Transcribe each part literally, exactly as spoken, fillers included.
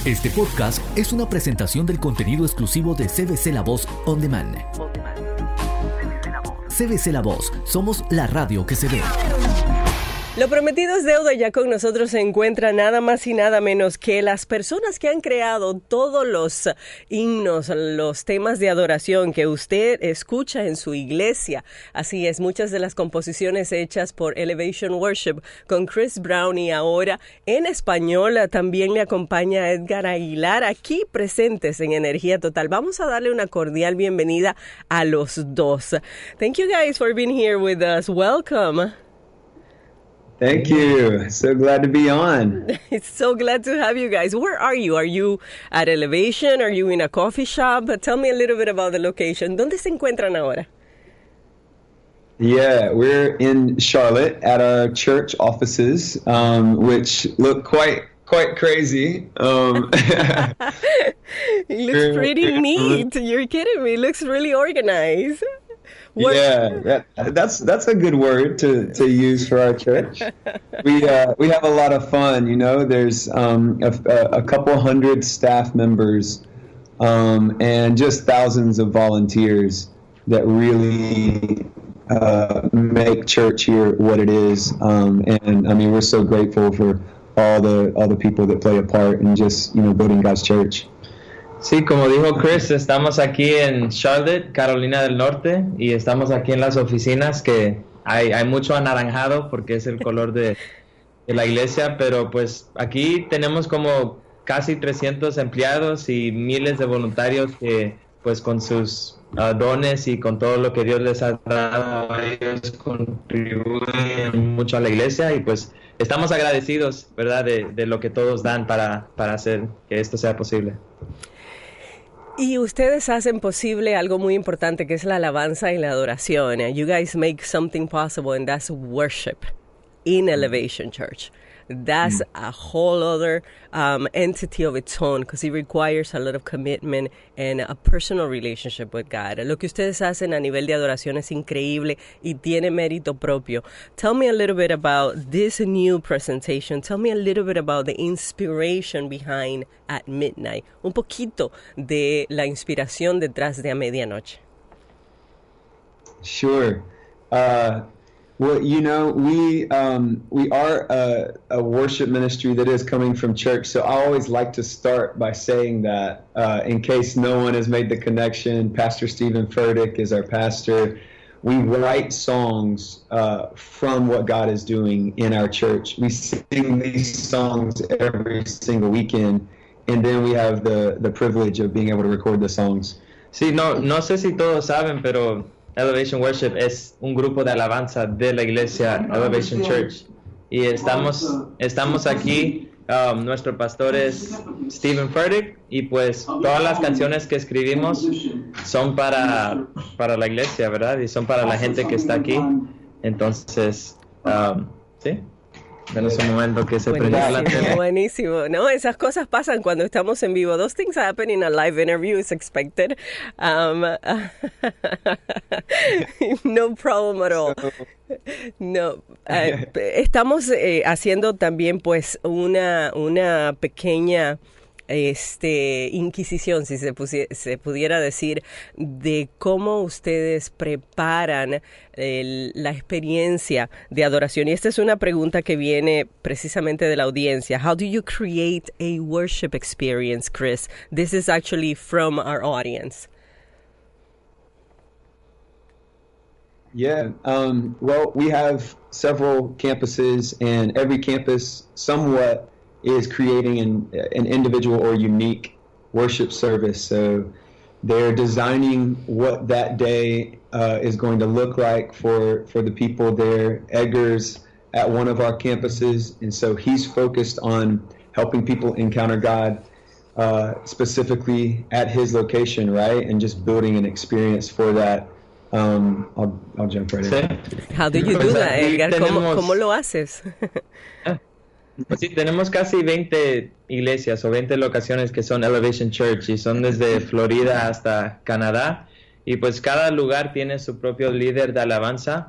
Este podcast es una presentación del contenido exclusivo de C B C La Voz On Demand. C B C La Voz, somos la radio que se ve. Lo prometido es deuda. Ya con nosotros se encuentra nada más y nada menos que las personas que han creado todos los himnos, los temas de adoración que usted escucha en su iglesia. Así es, muchas de las composiciones hechas por Elevation Worship con Chris Brown, y ahora en español también le acompaña Edgar Aguilar, aquí presentes en Energía Total. Vamos a darle una cordial bienvenida a los dos. Thank you guys for being here with us. Welcome. Thank you. So glad to be on. It's so glad to have you guys. Where are you? Are you at Elevation? Are you in a coffee shop? Tell me a little bit about the location. ¿Dónde se encuentran ahora? Yeah, we're in Charlotte at our church offices, um, which look quite quite crazy. Um, it looks pretty neat. You're kidding me. It looks really organized. What? Yeah, that, that's that's a good word to, to use for our church. We uh, we have a lot of fun, you know. There's um, a, a couple hundred staff members um, and just thousands of volunteers that really uh, make church here what it is. Um, and I mean, we're so grateful for all the all the people that play a part in just, you know, building God's church. Sí, como dijo Chris, estamos aquí en Charlotte, Carolina del Norte, y estamos aquí en las oficinas que hay, hay mucho anaranjado porque es el color de, de la iglesia, pero pues aquí tenemos como casi trescientos empleados y miles de voluntarios que pues con sus uh, dones y con todo lo que Dios les ha dado a ellos contribuyen mucho a la iglesia, y pues estamos agradecidos, ¿verdad?, de, de lo que todos dan para, para hacer que esto sea posible. Y ustedes hacen posible algo muy importante, que es la alabanza y la adoración. You guys make something possible, and that's worship in Elevation Church. That's a whole other um, entity of its own, because it requires a lot of commitment and a personal relationship with God. Lo que ustedes hacen a nivel de adoración es increíble y tiene mérito propio. Tell me a little bit about this new presentation. Tell me a little bit about the inspiration behind At Midnight. Un poquito de la inspiración detrás de A Medianoche. Sure. Uh... Well, you know, we um, we are a, a worship ministry that is coming from church, so I always like to start by saying that uh, in case no one has made the connection. Pastor Stephen Furtick is our pastor. We write songs uh, from what God is doing in our church. We sing these songs every single weekend, and then we have the, the privilege of being able to record the songs. Sí, no, no sé si todos saben, pero Elevation Worship es un grupo de alabanza de la iglesia Elevation Church, y estamos estamos aquí. Um, nuestro pastor es Stephen Furtick, y pues todas las canciones que escribimos son para para la iglesia, ¿verdad? Y son para la gente que está aquí. Entonces, um, sí. Denos un momento que se prenda la tele. Buenísimo. No, esas cosas pasan cuando estamos en vivo. Those things happen in a live interview, is expected. Um, no problem at all. No, uh, estamos eh, haciendo también pues una una pequeña este inquisición, si se, pusi- se pudiera decir, de cómo ustedes preparan el, la experiencia de adoración. Y esta es una pregunta que viene precisamente de la audiencia. How do you create a worship experience, Chris? This is actually from our audience. Yeah, um, well, we have several campuses, and every campus somewhat is creating an, an individual or unique worship service. So they're designing what that day uh, is going to look like for, for the people there. Edgar's at one of our campuses, and so he's focused on helping people encounter God uh, specifically at his location, right? And just building an experience for that. Um, I'll, I'll jump right in. How do you do that, Edgar? ¿Cómo, ¿Cómo lo haces? Pues sí, tenemos casi veinte iglesias o veinte locaciones que son Elevation Church, y son desde Florida hasta Canadá, y pues cada lugar tiene su propio líder de alabanza.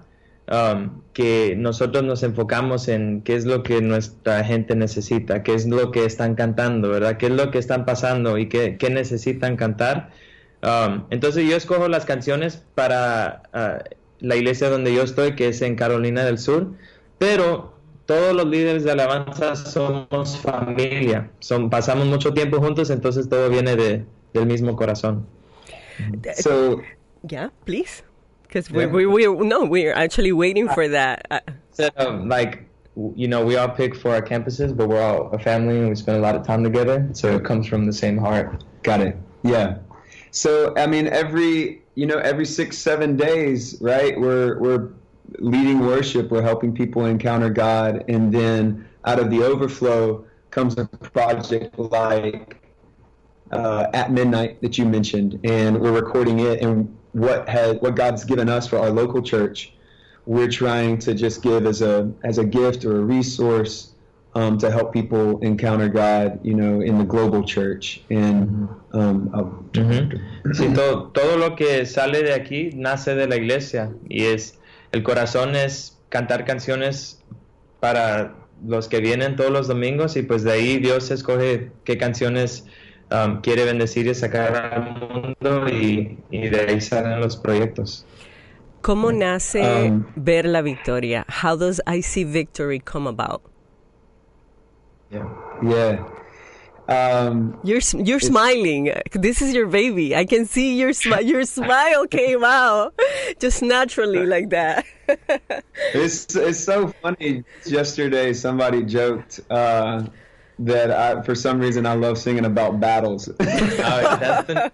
um, que nosotros nos enfocamos en qué es lo que nuestra gente necesita, qué es lo que están cantando, ¿verdad? Qué es lo que están pasando y qué, qué necesitan cantar. Um, entonces yo escojo las canciones para uh, la iglesia donde yo estoy, que es en Carolina del Sur, pero todos los líderes de alabanza somos familia, Son, pasamos mucho tiempo juntos, entonces todo viene de, del mismo corazón. So, yeah, please, because yeah. we, we we no, we're actually waiting for that. Uh, so, um, like, you know, we all pick for our campuses, but we're all a family and we spend a lot of time together, so it comes from the same heart. Got it. Yeah. So, I mean, every, you know, every six, seven days, right, we're, we're leading worship, we're helping people encounter God, and then out of the overflow comes a project like uh, At Midnight that you mentioned, and we're recording it, and what has, what God's given us for our local church, we're trying to just give as a, as a gift or a resource Um, to help people encounter God, you know, in the global church. And um, uh-huh. Sí, todo, todo lo que sale de aquí nace de la iglesia, y es el corazón es cantar canciones para los que vienen todos los domingos, y pues de ahí Dios escoge qué canciones um, quiere bendecir y sacar al mundo, y, y de ahí salen los proyectos. ¿Cómo nace um, Ver la Victoria? How does I See Victory come about? Yeah. Yeah. Um, you're you're smiling. This is your baby. I can see your smi- your smile came out just naturally like that. it's it's so funny. Yesterday, somebody joked uh, that I, for some reason, I love singing about battles. Oh, that's the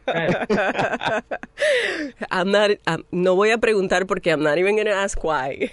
I'm not. I'm, no voy a preguntar porque I'm not even gonna ask why.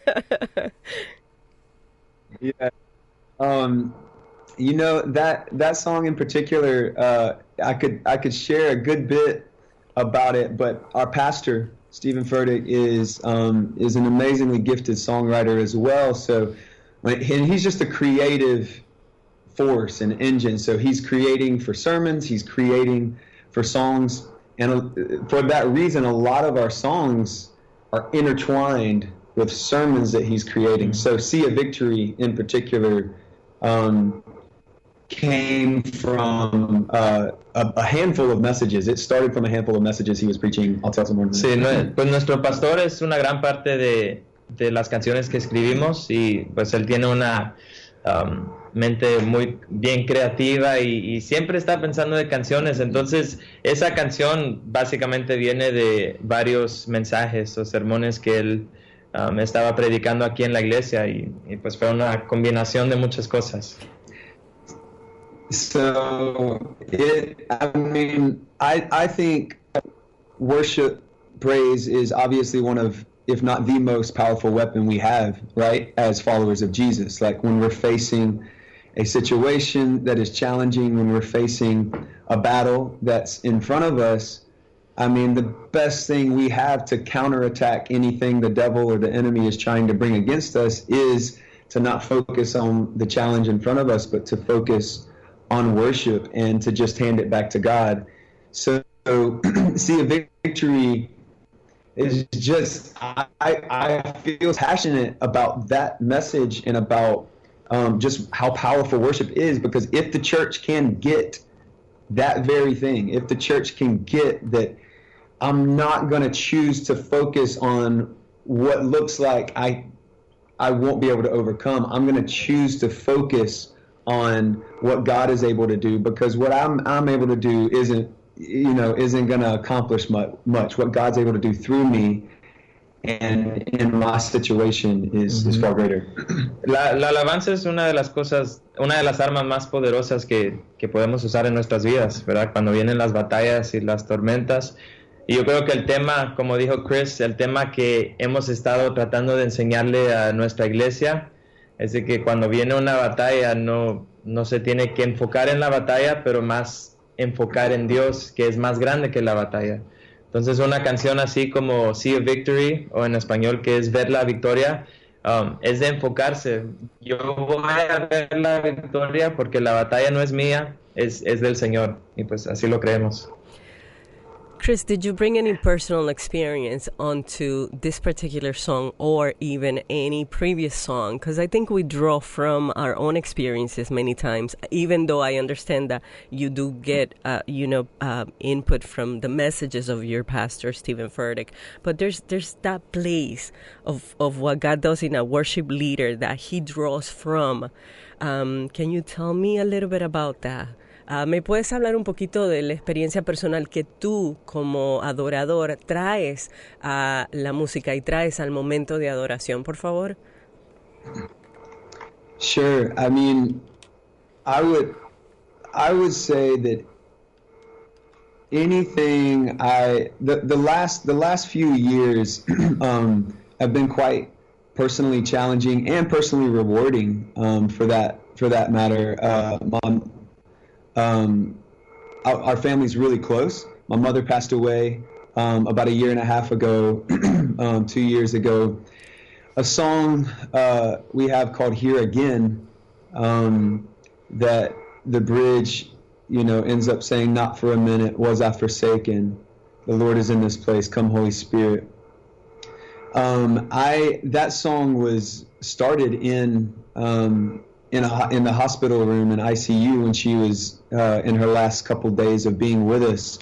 Yeah. Um. You know, that that song in particular, uh, I could I could share a good bit about it, but our pastor, Stephen Furtick, is um, is an amazingly gifted songwriter as well. So, and he's just a creative force and engine. So he's creating for sermons, he's creating for songs, and for that reason, a lot of our songs are intertwined with sermons that he's creating. Mm-hmm. So, See a Victory in particular Um, came from uh, a, a handful of messages. It started from a handful of messages he was preaching. I'll tell some more. Sí, no, pues nuestro pastor es una gran parte de, de las canciones que escribimos, y pues él tiene una um, mente muy bien creativa, y, y siempre está pensando de canciones. Entonces esa canción básicamente viene de varios mensajes o sermones que él um, estaba predicando aquí en la iglesia, y, y pues fue una combinación de muchas cosas. So, it, I mean, I, I think worship praise is obviously one of, if not the most powerful weapon we have, right, as followers of Jesus. Like when we're facing a situation that is challenging, when we're facing a battle that's in front of us, I mean, the best thing we have to counterattack anything the devil or the enemy is trying to bring against us is to not focus on the challenge in front of us, but to focus on worship and to just hand it back to God. So, See a Victory is just, I, I feel passionate about that message and about um, just how powerful worship is, because if the church can get that very thing, if the church can get that I'm not going to choose to focus on what looks like I I won't be able to overcome, I'm going to choose to focus on what God is able to do, because what I'm I'm able to do isn't, you know, isn't going to accomplish much, much. What God's able to do through me and in my situation is, mm-hmm. is far greater. La, la alabanza es una de las cosas, una de las armas más poderosas que, que podemos usar en nuestras vidas, ¿verdad? Cuando vienen las batallas y las tormentas. Y yo creo que el tema, como dijo Chris, el tema que hemos estado tratando de enseñarle a nuestra iglesia es de que cuando viene una batalla no, no se tiene que enfocar en la batalla, pero más enfocar en Dios, que es más grande que la batalla. Entonces una canción así como See a Victory, o en español que es Ver la Victoria, um, es de enfocarse. Yo voy a ver la victoria porque la batalla no es mía, es, es del Señor, y pues así lo creemos. Chris, did you bring any personal experience onto this particular song or even any previous song? Because I think we draw from our own experiences many times, even though I understand that you do get, uh, you know, uh, input from the messages of your pastor, Stephen Furtick. But there's there's that place of, of what God does in a worship leader that he draws from. Um, can you tell me a little bit about that? Uh, ¿Me puedes hablar un poquito de la experiencia personal que tú como adorador traes a la música y traes al momento de adoración, por favor? Sure. I mean, I would, I would say that anything I the, the last the last few years um, have been quite personally challenging and personally rewarding um, for that for that matter. Uh, mom. Um, our, our family's really close. My mother passed away um, about a year and a half ago, um, two years ago. A song uh, we have called "Here Again," um, that the bridge, you know, ends up saying, "Not for a minute was I forsaken. The Lord is in this place. Come, Holy Spirit." Um, I that song was started in. Um, in a, in the hospital room in I C U when she was uh, in her last couple days of being with us.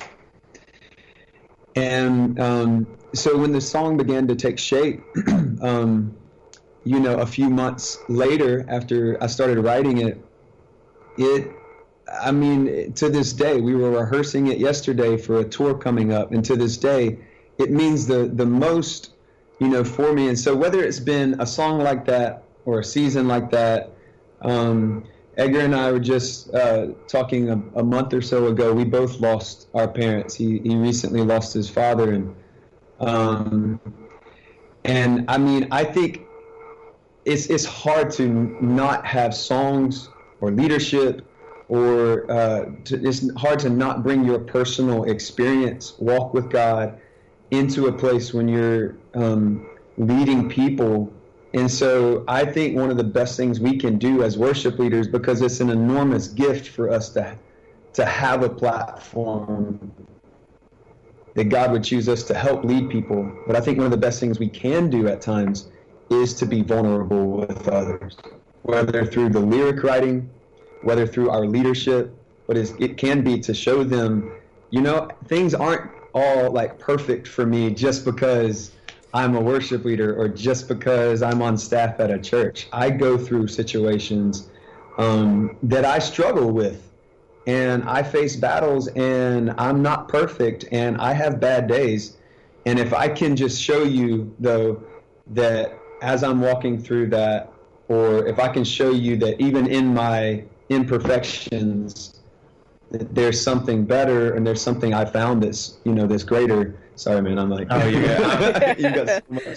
And um, so when the song began to take shape, um, you know, a few months later after I started writing it, it, I mean, to this day, we were rehearsing it yesterday for a tour coming up, and to this day, it means the, the most, you know, for me. And so whether it's been a song like that or a season like that, Um, Edgar and I were just uh, talking a, a month or so ago. We both lost our parents. He he recently lost his father, and um, and I mean, I think it's it's hard to not have songs or leadership, or uh, to, it's hard to not bring your personal experience, walk with God, into a place when you're um, leading people. And so I think one of the best things we can do as worship leaders, because it's an enormous gift for us to to have a platform that God would choose us to help lead people. But I think one of the best things we can do at times is to be vulnerable with others, whether through the lyric writing, whether through our leadership, but it can be to show them, you know, things aren't all like perfect for me just because I'm a worship leader or just because I'm on staff at a church. I go through situations um, that I struggle with, and I face battles, and I'm not perfect, and I have bad days. And if I can just show you, though, that as I'm walking through that, or if I can show you that even in my imperfections, that there's something better, and there's something I found that's, you know, that's greater. Sorry, man. I'm like, oh, you got, you got so much.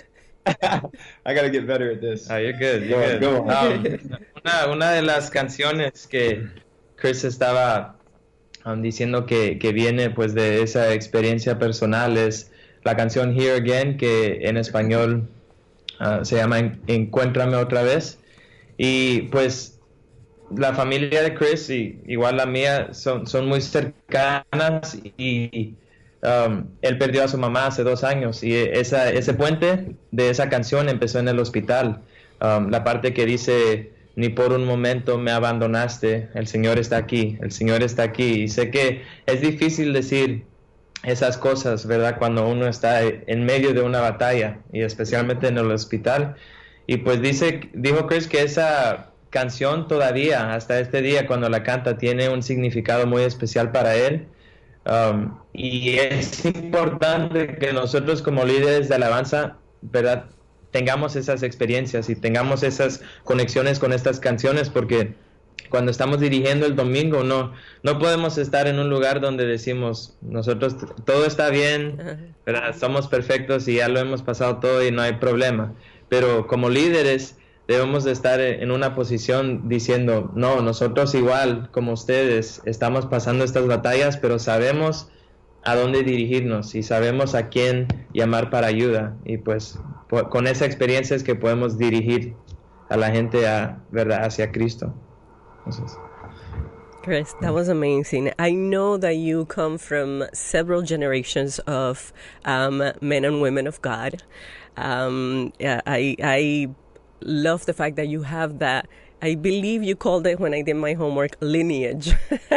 I gotta get better at this. Oh, you're good. You're Go, good. go on. Um, una, una de las canciones que Chris estaba um, diciendo que, que viene pues de esa experiencia personal es la canción Here Again, que en español uh, se llama Encuéntrame otra vez. Y pues la familia de Chris y igual la mía son, son muy cercanas, y Um, él perdió a su mamá hace dos años, y esa, ese puente de esa canción empezó en el hospital. Um, la parte que dice, ni por un momento me abandonaste, el Señor está aquí, el Señor está aquí. Y sé que es difícil decir esas cosas, ¿verdad? Cuando uno está en medio de una batalla, y especialmente en el hospital. Y pues dice, dijo Chris que esa canción todavía, hasta este día, cuando la canta, tiene un significado muy especial para él. Um, y es importante que nosotros como líderes de alabanza, ¿verdad?, tengamos esas experiencias y tengamos esas conexiones con estas canciones, porque cuando estamos dirigiendo el domingo no, no podemos estar en un lugar donde decimos, nosotros todo está bien, ¿verdad?, somos perfectos y ya lo hemos pasado todo y no hay problema. Pero como líderes debemos de estar en una posición diciendo, no, nosotros igual como ustedes estamos pasando estas batallas, pero sabemos a dónde dirigirnos y sabemos a quién llamar para ayuda. Y pues por, con esa experiencia es que podemos dirigir a la gente a, ¿verdad?, hacia Cristo. Entonces, Chris, that was amazing. I know that you come from several generations of um, men and women of God. Um, yeah, I I love the fact that you have that. I believe you called it, when I did my homework, lineage.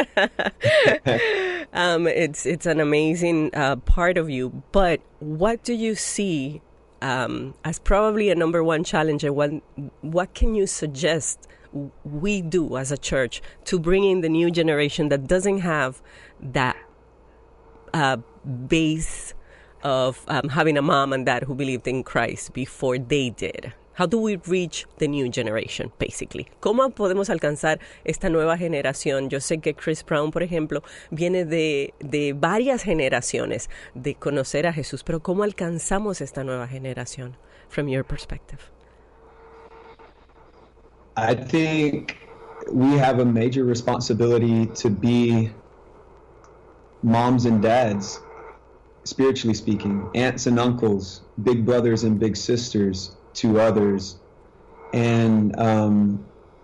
um, it's it's an amazing uh, part of you. But what do you see um, as probably a number one challenge? And what what can you suggest we do as a church to bring in the new generation that doesn't have that uh, base of um, having a mom and dad who believed in Christ before they did? How do we reach the new generation, basically? ¿Cómo podemos alcanzar esta nueva generación? Yo sé que Chris Brown, por ejemplo, viene de, de varias generaciones de conocer a Jesús, pero ¿cómo alcanzamos esta nueva generación, from your perspective? I think we have a major responsibility to be moms and dads, spiritually speaking, aunts and uncles, big brothers and big sisters to others. And um,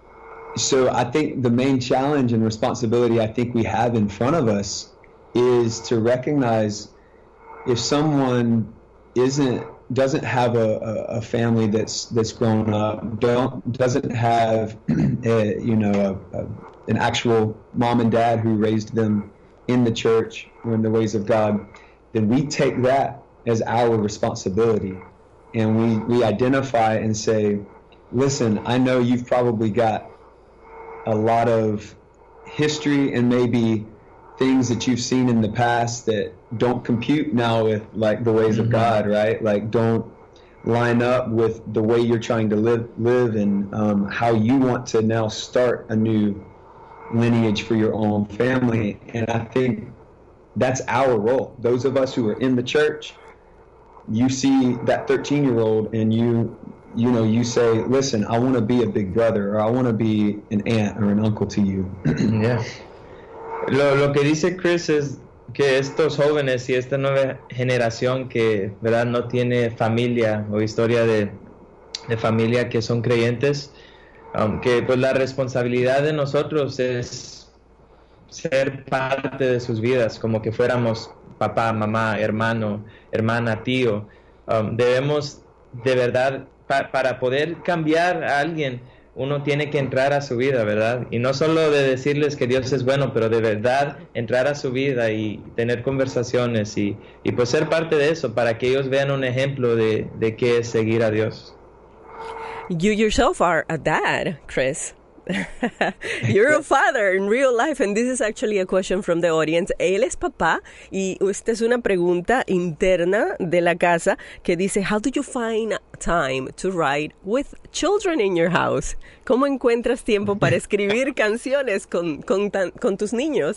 so I think the main challenge and responsibility I think we have in front of us is to recognize if someone isn't doesn't have a, a, a family that's that's grown up, don't doesn't have a, you know a, a, an actual mom and dad who raised them in the church or in the ways of God, then we take that as our responsibility. And we, we identify and say, listen, I know you've probably got a lot of history and maybe things that you've seen in the past that don't compute now with like the ways mm-hmm. of God, right? Like don't line up with the way you're trying to live, live and um, how you want to now start a new lineage for your own family. And I think that's our role. Those of us who are in the church, you see that thirteen-year-old and you, you know, you say, listen, I want to be a big brother or I want to be an aunt or an uncle to you. Yeah. Lo, lo que dice Chris es que estos jóvenes y esta nueva generación que, ¿verdad?, no tiene familia o historia de, de familia que son creyentes, um, que pues la responsabilidad de nosotros es ser parte de sus vidas, como que fuéramos papá, mamá, hermano, hermana, tío. Um, debemos de verdad, pa, para poder cambiar a alguien, uno tiene que entrar a su vida, ¿verdad? Y no solo de decirles que Dios es bueno, pero de verdad entrar a su vida y tener conversaciones y, y pues ser parte de eso para que ellos vean un ejemplo de, de qué es seguir a Dios. You yourself are a dad, Chris. You're a father in real life, and this is actually a question from the audience. Él es papá y esta es una pregunta interna de la casa que dice, how do you find time to write with children in your house? ¿Cómo encuentras tiempo para escribir canciones con, con, tan, con tus niños?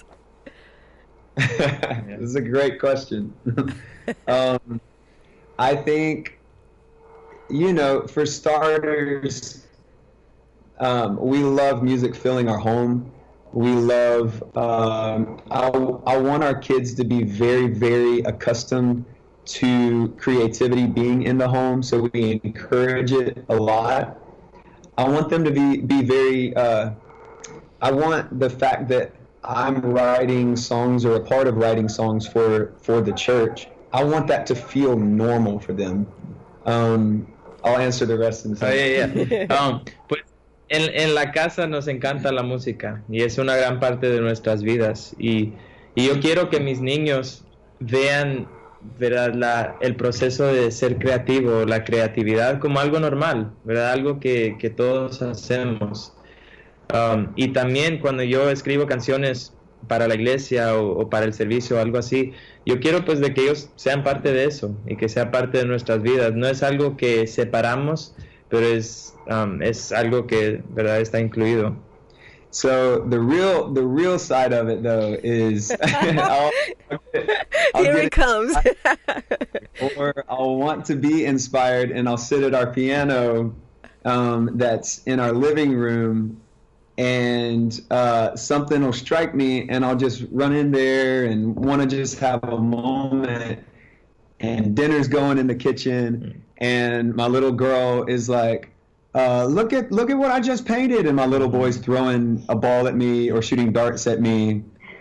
This is a great question. um, I think, you know, for starters, Um, we love music filling our home. We love, um, I, I want our kids to be very, very accustomed to creativity being in the home, so we encourage it a lot. I want them to be, be very, uh, I want the fact that I'm writing songs or a part of writing songs for, for the church, I want that to feel normal for them. Um, I'll answer the rest in a second. Oh, yeah, yeah. um, pues, En, en la casa nos encanta la música y es una gran parte de nuestras vidas y, y yo quiero que mis niños vean, ¿verdad?, la, el proceso de ser creativo, la creatividad como algo normal, ¿verdad?, algo que, que todos hacemos. Um, y también cuando yo escribo canciones para la iglesia o, o para el servicio o algo así, yo quiero pues de que ellos sean parte de eso y que sea parte de nuestras vidas. No es algo que separamos, pero es um, es algo que, verdad, está incluido. So the real the real side of it though is I'll, I'll here it comes. Or I'll want to be inspired and I'll sit at our piano um, that's in our living room and uh, something will strike me and I'll just run in there and want to just have a moment and dinner's going in the kitchen. And my little girl is like, uh, look at look at what I just painted, and my little boy's throwing a ball at me or shooting darts at me.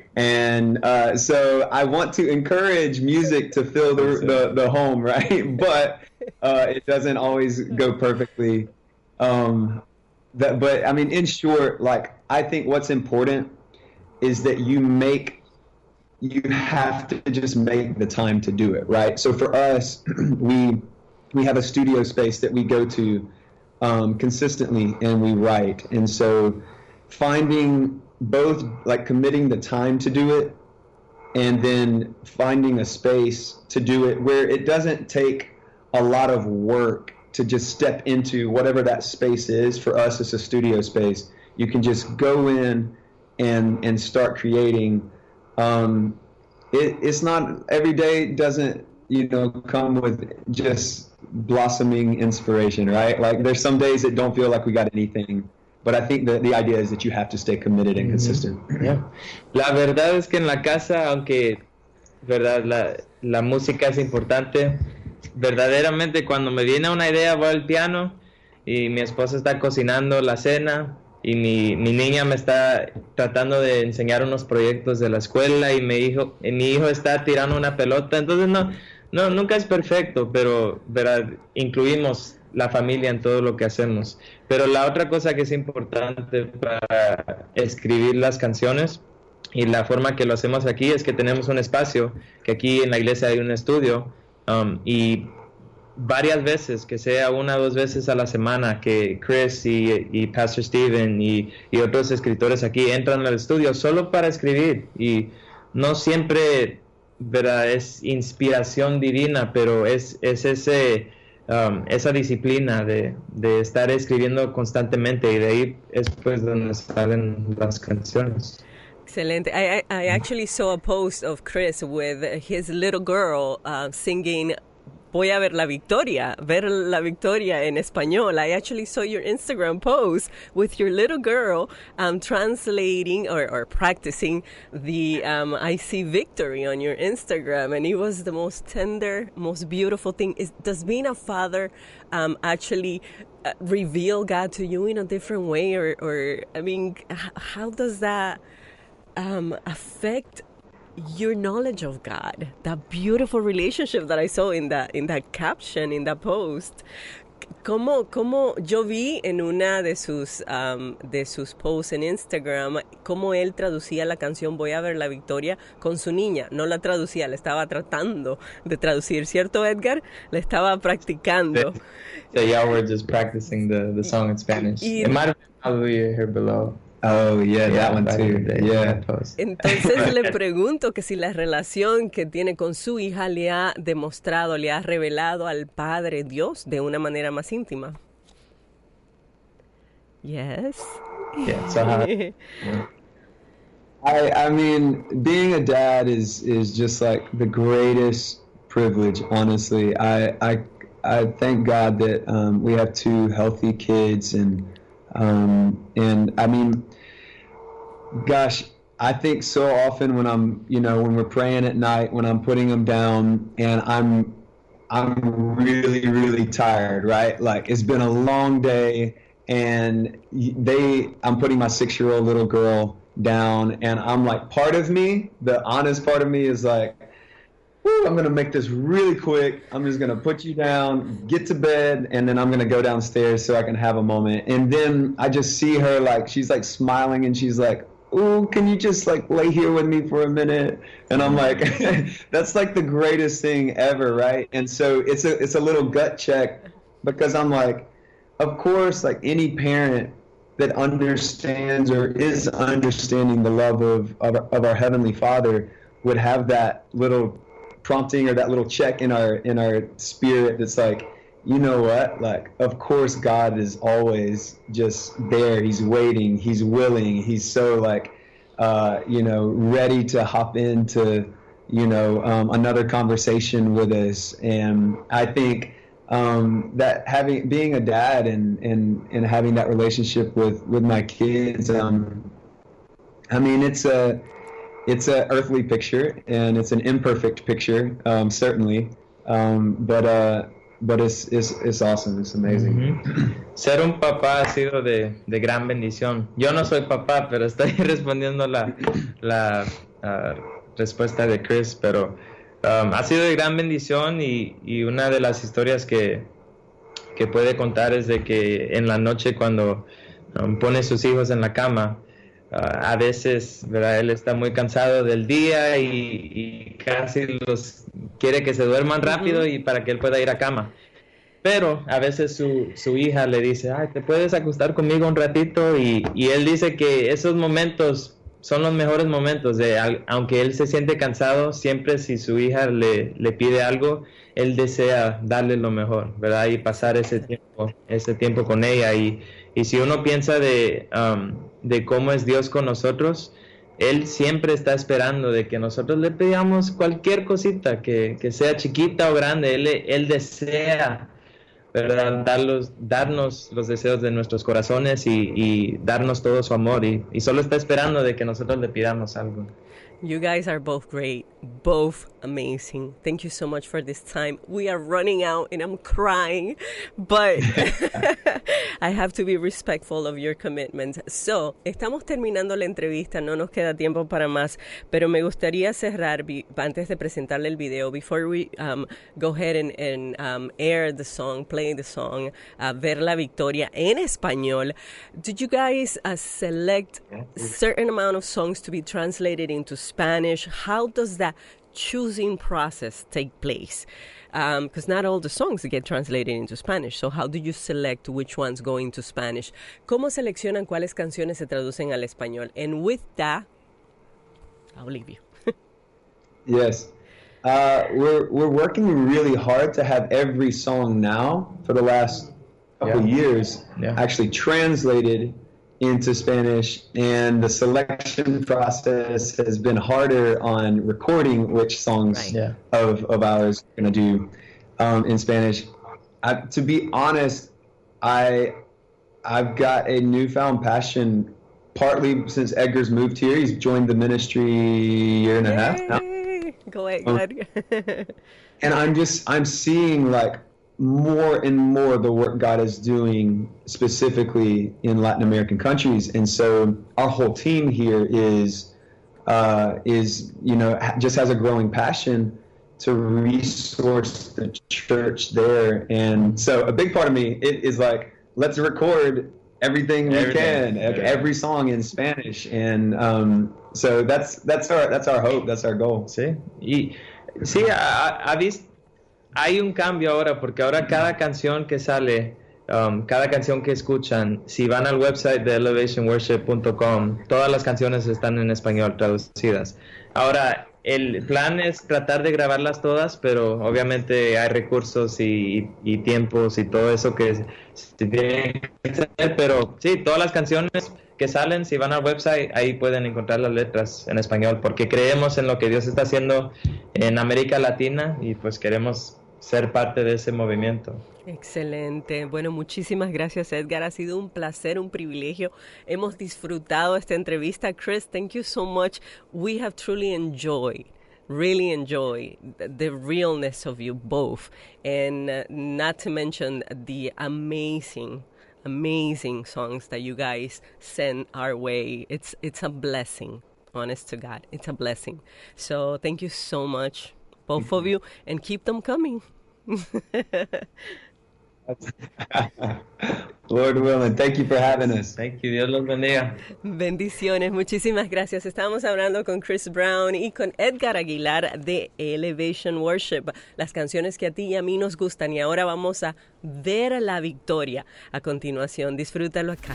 And uh, so I want to encourage music to fill the the, the home, right? But uh, it doesn't always go perfectly. Um, that, but I mean, in short, like I think what's important is that you make you have to just make the time to do it, right? So for us, we we have a studio space that we go to um, consistently, and we write. And so finding both, like committing the time to do it, and then finding a space to do it where it doesn't take a lot of work to just step into whatever that space is. For us, it's a studio space. You can just go in and and start creating. Um, it, it's not every day doesn't, you know, come with just blossoming inspiration, right? Like there's some days that don't feel like we got anything, but I think that the idea is that you have to stay committed and consistent. Yeah. La verdad es que en la casa, aunque verdad la, la música es importante, verdaderamente cuando me viene una idea voy al piano y mi esposa está cocinando la cena. Y mi, mi niña me está tratando de enseñar unos proyectos de la escuela y mi hijo, y mi hijo está tirando una pelota. Entonces no, no nunca es perfecto, pero ¿verdad? Incluimos la familia en todo lo que hacemos. Pero la otra cosa que es importante para escribir las canciones y la forma que lo hacemos aquí es que tenemos un espacio, que aquí en la iglesia hay un estudio, um, y varias veces, que sea una o dos veces a la semana, que Chris y, y Pastor Steven y, y otros escritores aquí entran al estudio solo para escribir. Y no siempre, ¿verdad?, es inspiración divina, pero es, es ese, um, esa disciplina de, de estar escribiendo constantemente, y de ahí es pues donde salen las canciones. Excelente. I, I, I actually saw a post of Chris with his little girl uh, singing Voy a ver la victoria, ver la victoria en español. I actually saw your Instagram post with your little girl um, translating or, or practicing the um, I see victory on your Instagram, and it was the most tender, most beautiful thing. Is, does being a father um, actually uh, reveal God to you in a different way, or, or I mean, h- how does that um, affect your knowledge of God? That beautiful relationship that I saw in that in that caption, in that post. Como como yo vi en una de sus um, de sus posts en Instagram cómo él traducía la canción Voy a ver la victoria con su niña. No la traducía, la estaba tratando de traducir, ¿cierto, Edgar? La estaba practicando. So y'all were just practicing the, the song in Spanish. Y, it might have been Hallelujah Here Below. Oh, yeah, yeah, that one too. Yeah. Entonces le pregunto que si la relación que tiene con su hija le ha demostrado, le ha revelado al Padre Dios de una manera más íntima. Yes. Yeah, so how, I I mean, being a dad is is just like the greatest privilege, honestly. I I I thank God that um, we have two healthy kids, and um, and I mean, gosh, I think so often when I'm, you know, when we're praying at night, when I'm putting them down, and I'm, I'm really, really tired, right? Like it's been a long day, and they, I'm putting my six-year-old little girl down, and I'm like, part of me, the honest part of me is like, I'm going to make this really quick. I'm just going to put you down, get to bed, and then I'm going to go downstairs so I can have a moment. And then I just see her, like, she's like smiling, and she's like, ooh, can you just like lay here with me for a minute? And I'm like, that's like the greatest thing ever, right? And so it's a it's a little gut check, because I'm like, of course, like any parent that understands or is understanding the love of of, of our Heavenly Father would have that little prompting or that little check in our in our spirit that's like, you know what, like of course God is always just there. He's waiting, he's willing, he's so like uh you know ready to hop into you know um another conversation with us. And I think um that having being a dad and and and having that relationship with with my kids, um I mean it's a It's an earthly picture, and it's an imperfect picture, um, certainly. Um, but uh, but it's, it's, it's awesome. It's amazing. Uh-huh. Ser un papá ha sido de, de gran bendición. Yo no soy papá, pero estoy respondiendo la, la uh, respuesta de Chris, pero um, ha sido de gran bendición y, y una de las historias que, que puede contar es de que en la noche cuando um, pone sus hijos en la cama, uh, a veces, ¿verdad? Él está muy cansado del día y, y casi los quiere que se duerman rápido uh-huh. y para que él pueda ir a cama. Pero a veces su, su hija le dice, ay, ¿te puedes acostar conmigo un ratito? Y, y él dice que esos momentos son los mejores momentos. De, aunque él se siente cansado, siempre si su hija le, le pide algo, él desea darle lo mejor, ¿verdad? Y pasar ese tiempo, ese tiempo con ella. Y, y si uno piensa de, um, de cómo es Dios con nosotros, Él siempre está esperando de que nosotros le pidamos cualquier cosita, que, que sea chiquita o grande. Él, él desea, ¿verdad? Darlos, darnos los deseos de nuestros corazones y, y darnos todo su amor. Y, y solo está esperando de que nosotros le pidamos algo. You guys are both great, both amazing. Thank you so much for this time. We are running out and I'm crying, but I have to be respectful of your commitment. So, estamos terminando la entrevista, no nos queda tiempo para más, pero me gustaría cerrar antes de presentarle el video, before we um, go ahead and, and um, air the song, play the song, uh, Ver la Victoria en español. Did you guys uh, select a certain amount of songs to be translated into Spanish? How does that choosing process take place? Because um, not all the songs get translated into Spanish. So how do you select which ones go into Spanish? ¿Cómo seleccionan cuáles canciones se traducen al español? And with that, I'll leave you. Yes. Uh, we're we're working really hard to have every song now for the last couple yeah. years yeah. actually translated into Spanish, and the selection process has been harder on recording which songs right. yeah. of, of ours we're going to do um, in Spanish. I, to be honest, I, I've got a newfound passion, partly since Edgar's moved here. He's joined the ministry a year and a half now. Go ahead. Um, and I'm just, I'm seeing like more and more the work God is doing specifically in Latin American countries. And so our whole team here is, uh, is, you know, just has a growing passion to resource the church there. And so a big part of me it is like, let's record everything we everything. can, everything. every song in Spanish. And um, so that's, that's our, that's our hope. That's our goal. Sí. Y sí, ha visto, hay un cambio ahora, porque ahora cada canción que sale, um, cada canción que escuchan, si van al website de elevation worship punto com, todas las canciones están en español traducidas. Ahora, el plan es tratar de grabarlas todas, pero obviamente hay recursos y, y tiempos y todo eso que se tiene que hacer, pero sí, todas las canciones que salen, si van al website, ahí pueden encontrar las letras en español, porque creemos en lo que Dios está haciendo en América Latina y pues queremos ser parte de ese movimiento. Excelente. Bueno, muchísimas gracias, Edgar. Ha sido un placer, un privilegio. Hemos disfrutado esta entrevista. Chris, thank you so much. We have truly enjoyed, really enjoyed the, the realness of you both. And uh, not to mention the amazing, amazing songs that you guys send our way. It's, it's a blessing, honest to God. It's a blessing. So thank you so much, both of you, and keep them coming. Lord willing, thank you for having us. Thank you, Dios los bendiga. Bendiciones, muchísimas gracias. Estamos hablando con Chris Brown y con Edgar Aguilar de Elevation Worship, las canciones que a ti y a mí nos gustan, y ahora vamos a ver la victoria. A continuación, disfrútalo acá.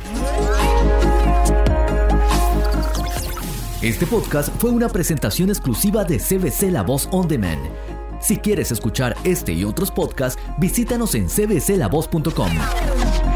Este podcast fue una presentación exclusiva de C B C La Voz On Demand. Si quieres escuchar este y otros podcasts, visítanos en c b c la voz punto com.